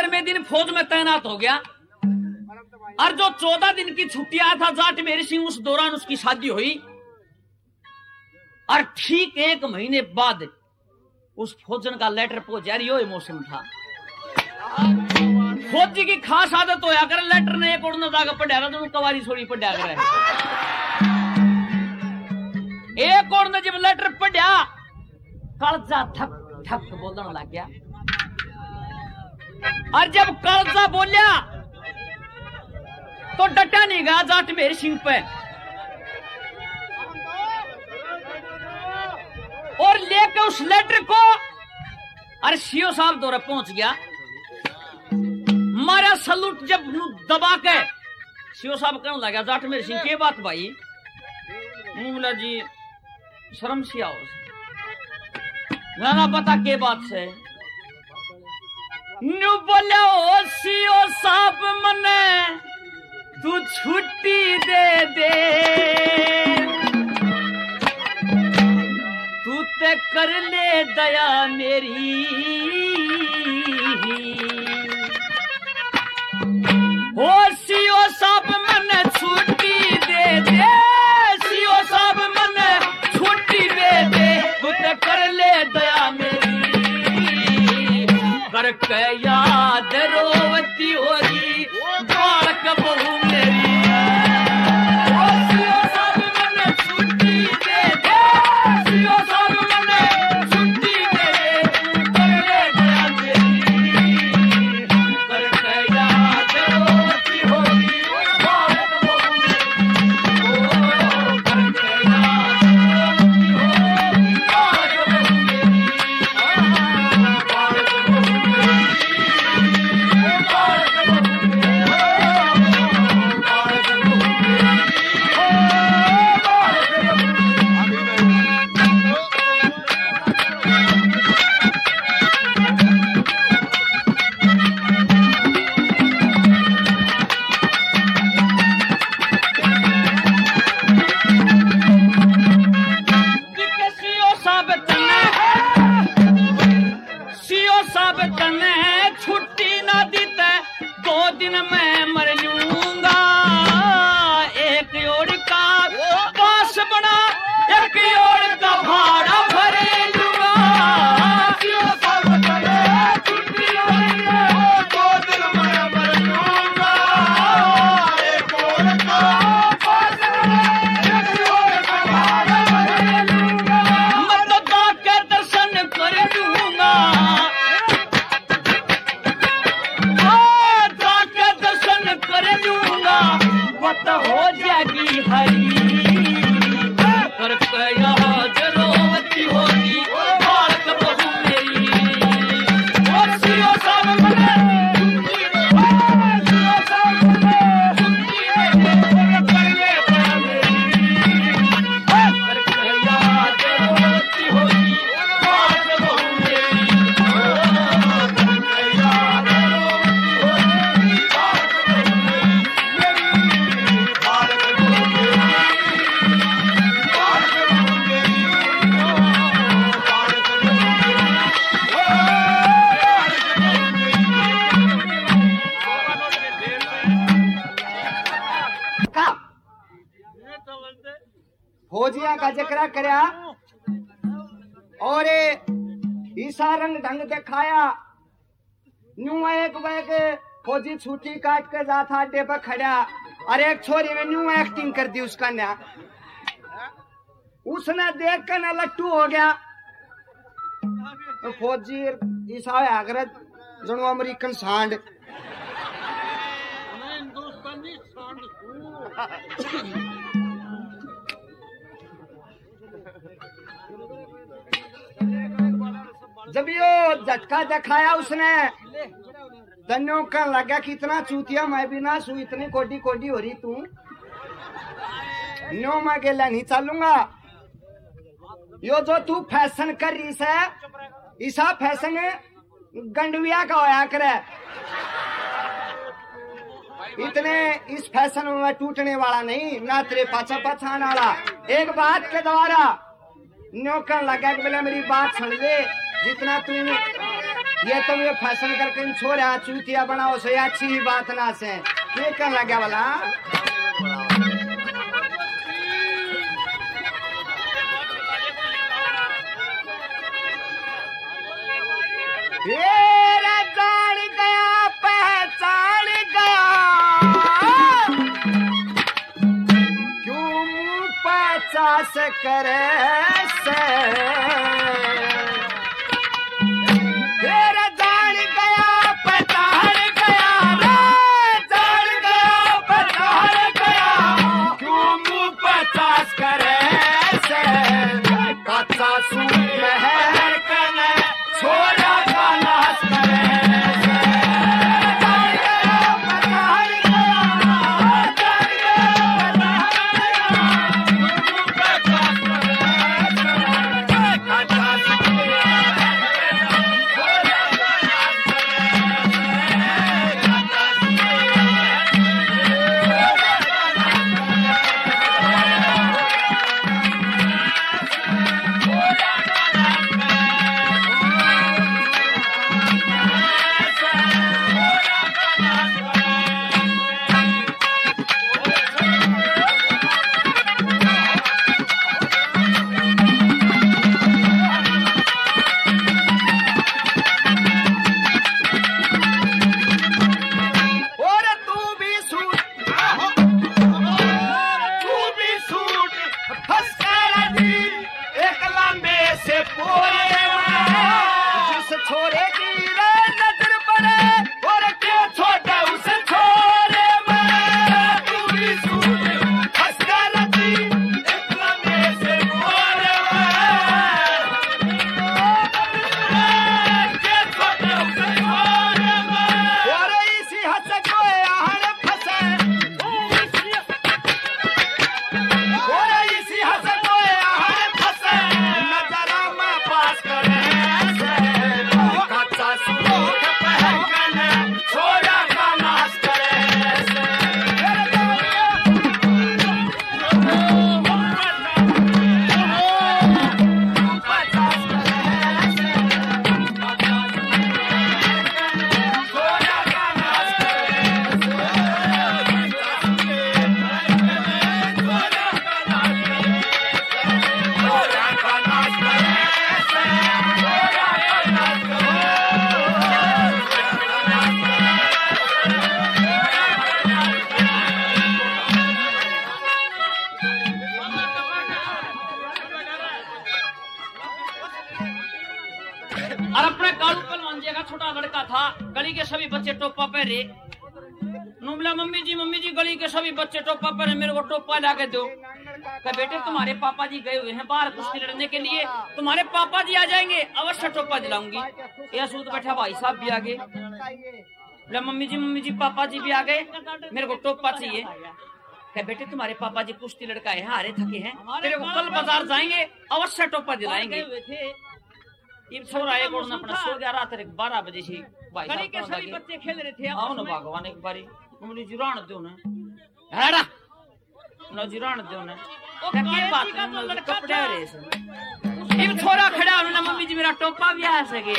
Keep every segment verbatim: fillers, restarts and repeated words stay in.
तेरहवें दिन फौज में तैनात हो गया और जो चौदह दिन की छुट्टी आया था जाटमेर सिंह, उस दौरान उसकी शादी हुई और ठीक एक महीने बाद उस फौजन का लेटर पहुंच जा रही हो इमोशन था। फौजी की खास आदत होया कर लेटर ने एक और न जाकर पढ़ा रहा तो कवारी छोड़ी पढ़ा कर एक और ने जब लेटर पढ़ा कलजा ठक ठक बोलने लग गया और जब कलजा बोलिया तो डटा नहीं गया जाटमेर सिंह पे और लेकर उस लेटर को अरे सीओ साहब दौरे पहुंच गया। मारा सलूट जब दबा के सीओ साहब कहने लगा जाटमेर सिंह के बात भाई मुमला जी शर्म सी आओ ना पता के बात से न्यू बोले ओ सीओ साहब मने तू छुट्टी दे दे तू ते कर ले दया मेरी ओ सीओ साहब मने छुट्टी दे दे सीओ साहब मने छुट्टी दे दे तू ते कर ले दया मेरी करके याद रोवती होगी बालक बहू मेरी ओ सीओ साहब मने छुट्टी दे दे सीओ साहब मने छुट्टी दे दे कर ले दया मेरी करके याद रोवती होगी बालक बहू मेरी ओ करके याद रोवती होगी बालक बहू मेरी बालक बहू छुट्टी ना दीते दो दिन मैं मर लूंगा एक ओर का पास बना एक ओर का भाड़ा भर लूंगा छुट्टी दो दिन मैं मर लूंगा एक ओर का पास बना एक ओर का भाड़ा भर लूंगा मतदा के दर्शन कर लूंगा हो जाएगी हरी करके याद रोवती होगी बालक बहू मेरी और सीओ साहब मने सीओ साहब मने कर ले दया मेरी करके याद रोवती होगी बालक बहू मेरी करके याद रोवती होगी बालक बहू फौजिया का जिक्र करया और ईसा रंग ढंग दिखाया न्यू एक बैग फौजी छुट्टी काट के जाता अड्डे पर खड़ा और एक छोरी ने न्यू एक्टिंग कर दी उसका ना उसने देख कर ना लट्टू हो गया तो फौजी ईसा आगरत जनो अमेरिकन सांड जब यो झटका दिखाया उसने धन्यों का लगा कि इतना चूतिया मैं भी ना सू इतनी कोडी कोडी हो रही तू नो मैं गेला नहीं चलूंगा यो जो तू फैशन कर रही है ईसा फैशन गंडविया का होया करे इतने इस फैशन में टूटने वाला नहीं ना तेरे पाछा पाछा आने वाला एक बात के द्वारा न्योकर लगा कि बोले मेरी बात सुन ले जितना तू ये तुम ये फैशन करके छोड़ा चूतिया बनाओ से अच्छी ही बात ना से ये कर लगा वाला ये जान गया पहचान गया क्यों मुंह पचास करे से छोटा लड़का था, गली के सभी बच्चे टोपा पहरे। नुमला मम्मी जी मम्मी जी गली के सभी बच्चे टोपा पहरे, मेरे को टोपा ला के दो। कहा बेटे तुम्हारे पापा जी गए हुए हैं बाहर कुश्ती लड़ने के लिए, तुम्हारे पापा जी आ जाएंगे अवश्य टोपा दिलाऊंगी। यह सूत बैठा भाई साहब भी आ गए। बोला मम्मी जी मम्मी जी पापा जी भी आ गए, मेरे को टोपा चाहिए। कहा बेटे तुम्हारे पापा जी कुश्ती लड़का है, हारे थके हैं, तेरे को कल बाजार जाएंगे अवश्य टोपा दिलाएंगे। ये छोरा एक और अपना सो गया रात तक बारह बजे से भाई साहब के सभी बच्चे खेल रहे थे। आओ ना भगवान एक बारी तुमने जुरान दो ना हेड़ा ना जुरान दो ना क्या बात है कपड़े रे से ये छोरा खड़ा ना मम्मी जी मेरा टोपा भी आ सके।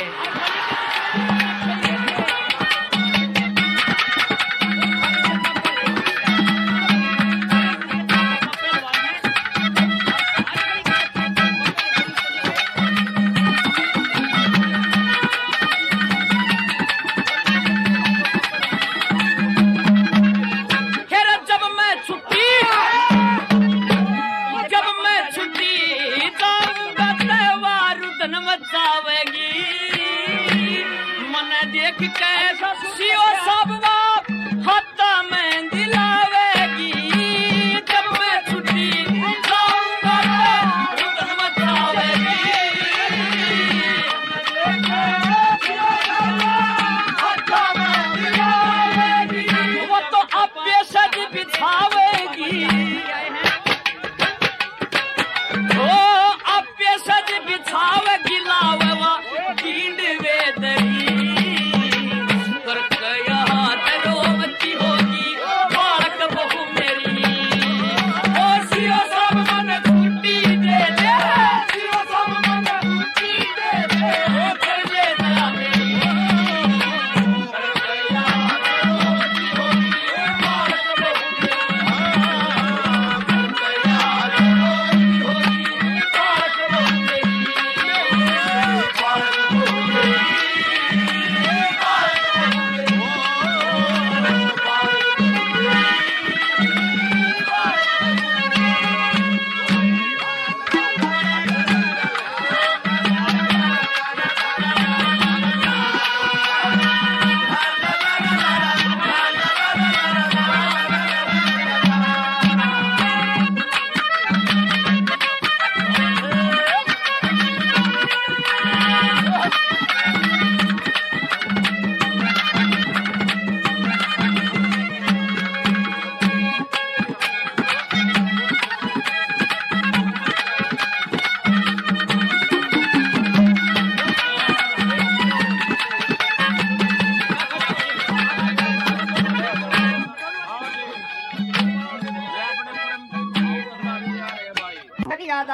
कर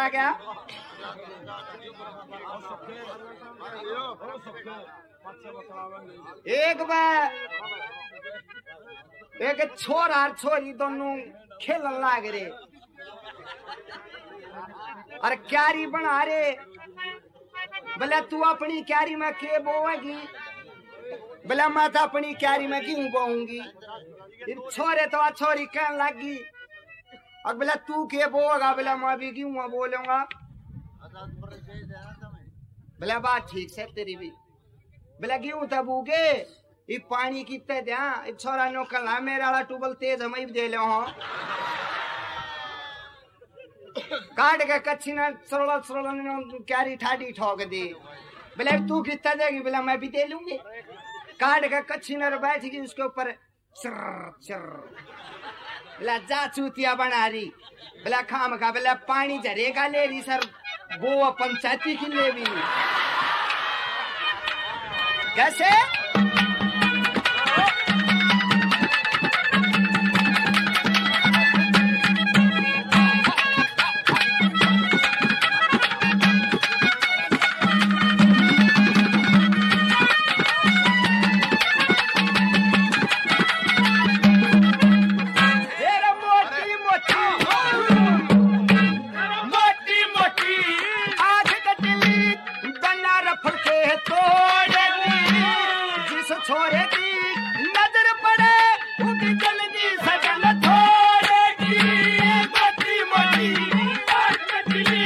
चला गया। एक बार एक छोरा और छोरी दोनों खेलन लाग रहे और क्यारी बना रे। बोले तू अपनी क्यारी में के बोएगी? बोले मैं तो अपनी क्यारी में क्यों बोऊंगी? छोरे तो छोरी कहने लगी और बोले तू के बोएगा? बोले मैं भी क्यों बोलूंगा। बोले बात ठीक से तेरी भी। बोले क्यों तब उगे ये पानी कितने दिया छोरा नो कला मेरा वाला ट्यूबल तेज हम दे लो हाँ काट के कच्ची ना सरोला सरोला क्यारी ठाडी ठोक दी। बोले तू कितना देगी? बोला मैं भी दे लूंगी। काट के कच्ची नर बैठ गई उसके ऊपर चर चर। बोला जा चूतिया बना रही। बोला खाम खा। बोला पानी झरेगा ले रही सर वो पंचायती की ले भी कैसे? छोरे की नजर पड़े उनकी जल्दी सजन छोड़ेगी। मोटी मोटी छोड़ेगी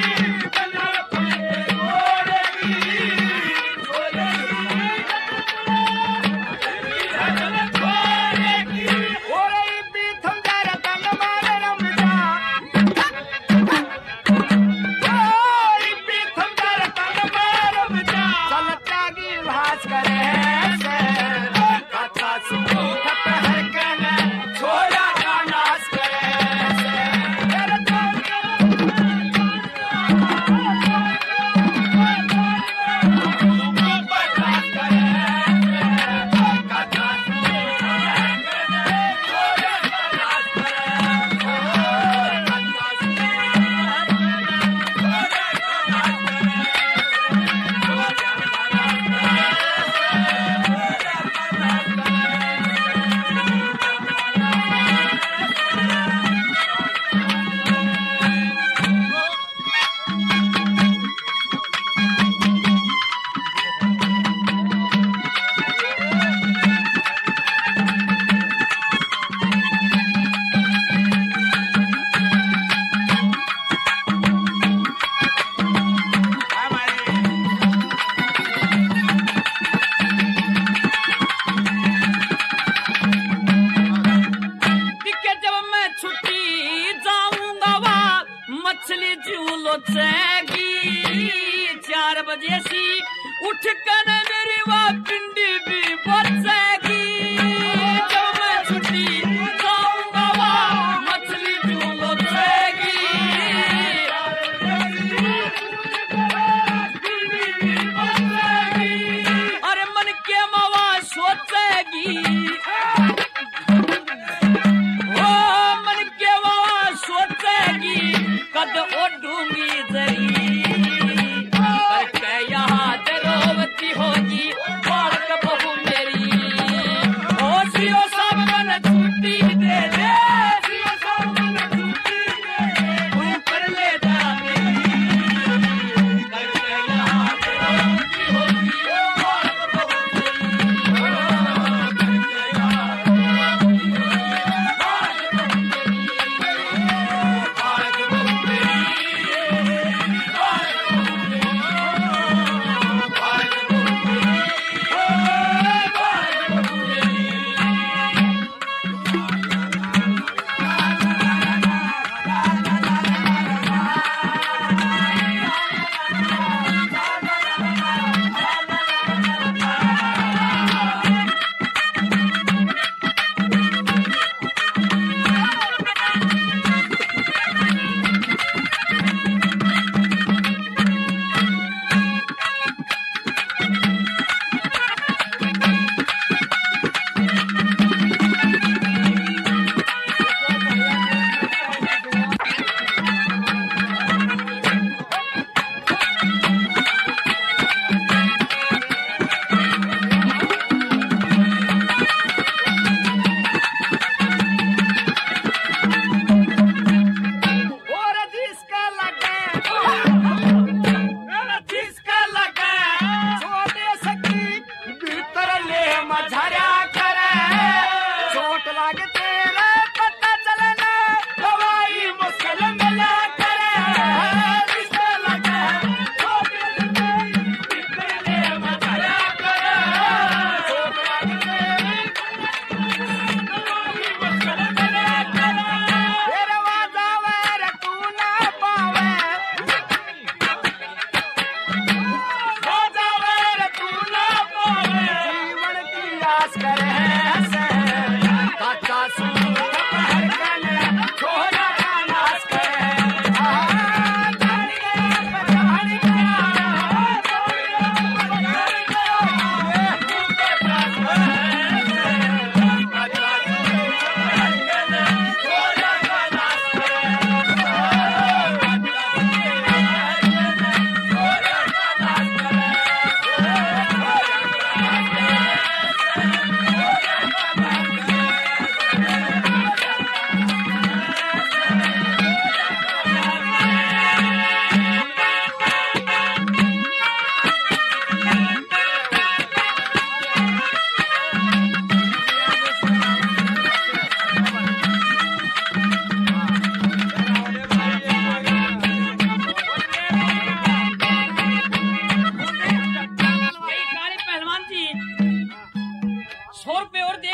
चार बजे सी उठ कर मेरी वाह पिंडी भी बचेगी। जब मैं छुट्टी जाऊंगा वहाँ मछली भी बचेगी। अरे मन के मवा सोचेगी ओ मन के मवा सोचेगी कद ओढ़ूंगी जरी होगी बालक बहु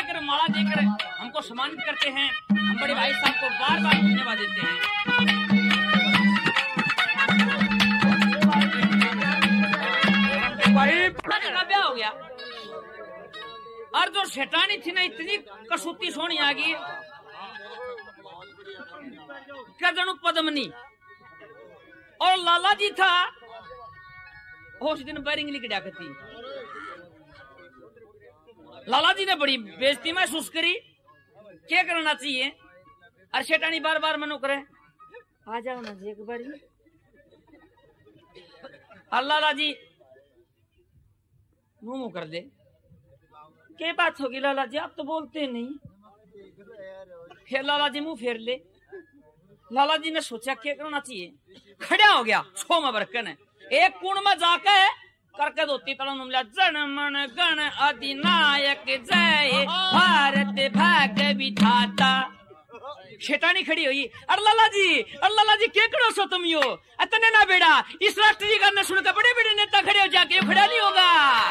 देकर माला देकर हमको सम्मानित करते हैं। हम बड़े भाई साहब को बार बार धन्यवाद देते हैं। भाई ब्याह हो गया और जो शैतानी थी ना इतनी कसूती सोनी आ गई कदनु पद्मनी और लाला जी था उस दिन बैरिंग लिख डाकती। लाला जी ने बड़ी बेइज्जती महसूस करी। क्या करना चाहिए और शैतानी बार बार मनो करे आ जाओ ना जी एक बारी। और लाला जी मुंह मुंह कर दे क्या बात होगी लाला जी आप तो बोलते नहीं। फिर लाला जी मुंह फेर ले। लाला जी ने सोचा क्या करना चाहिए। खड़ा हो गया छो में बरकन है एक कुण में जाकर करके धोती तला नुमला जन मन गण अधिनायक जय भारत भाग्य विधाता। शैतानी खड़ी हुई अरे लाला जी अरे लाला जी क्या करो सो तुम यो अतने ना बेड़ा इस राष्ट्र जी गाने सुनकर बड़े बड़े नेता खड़े हो जाके खड़ा नहीं होगा।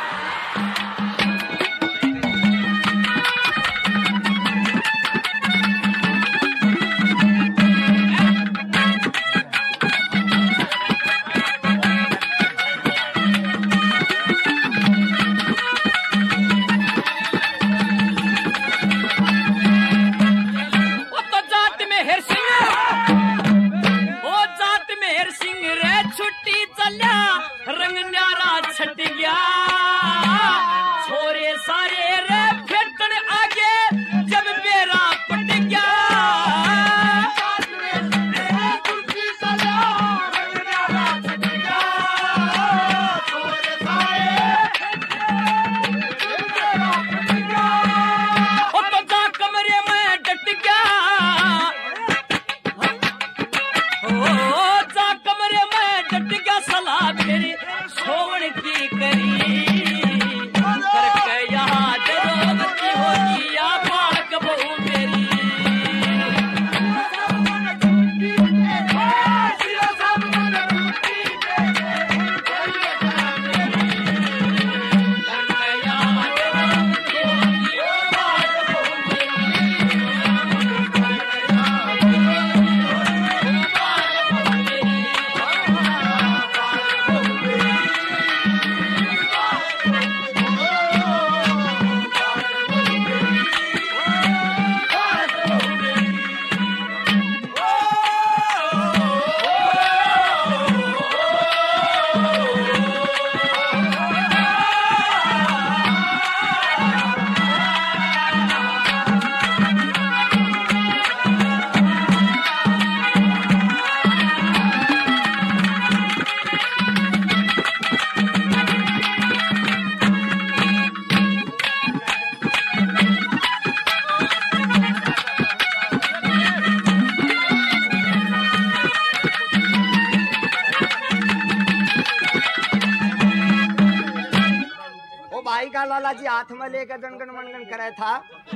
लाला जी हाथ में लेकर जनगण मनगण करे था।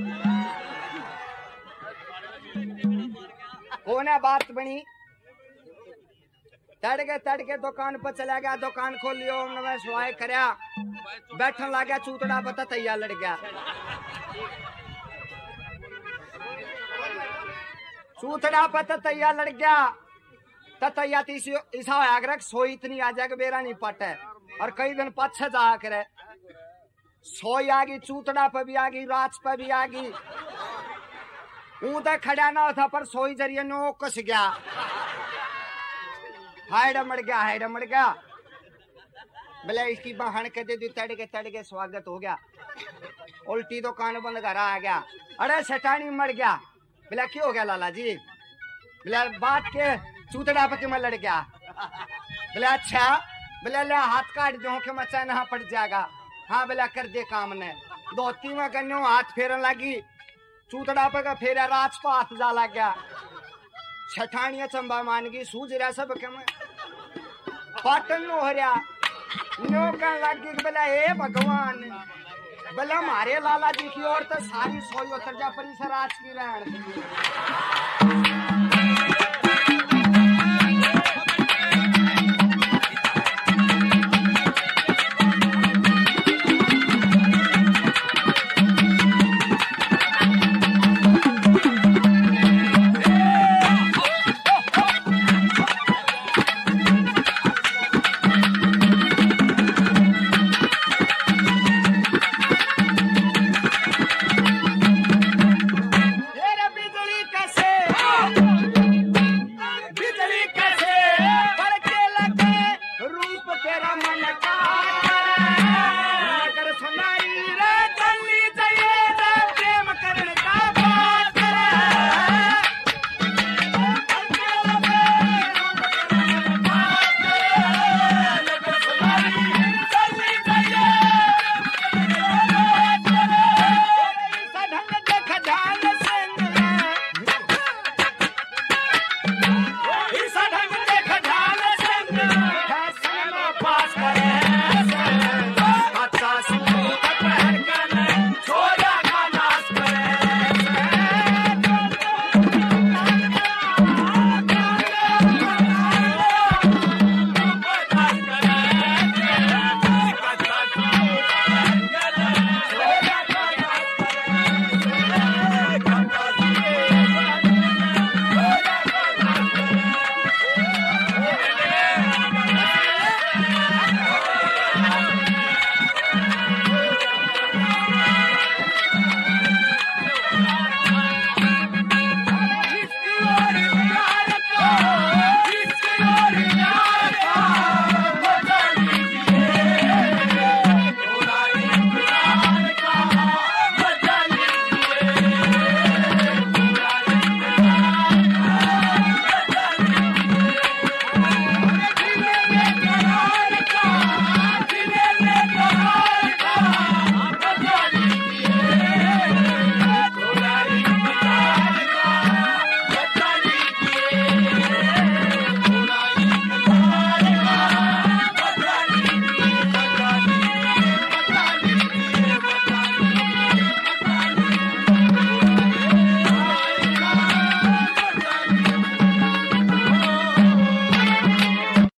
कोने बात बनी तड़के तड़के दुकान पर चला गया दुकान खोल लियो नवे सवाए करया बैठन लग गया चूतड़ा पता तैयार लड़ गया चूतड़ा पता तैयार लड़ गया तैया ईसा आगरक सोई इतनी आ जाएगा बेरा नहीं पटे और कई दिन पाछे जा करे सोई आ गई चूतड़ा पे भी आ गई रात पे भी आ गई ऊ तो खड़ा ना था पर सोई जरिए नो कस गया हाइड मर गया हाइड मर गया बोले इसकी बहन के दे दी तड़के तड़के स्वागत हो गया उल्टी तो कान बंद घर आ गया अरे सटानी मर गया बोले क्यों हो गया लाला जी बोले बात के चूतड़ा पे मैं लड़ गया बोले अच्छा बोले ले हाथ काट दो के मचा नहा पड़ जाएगा हाँ बोला कर दे काम ने धोती में कन्यो हाथ फेरन लगी चूतड़ा पे का फेरा रात पर हाथ जा लग गया छठानिया चंबा मान गई सूझ रहा सब के मैं पाटन नो हो रहा नो कर लगी बोला हे भगवान बोला हमारे लाला जी की ओर तो सारी सोई उतर जा परिसर आज की रहन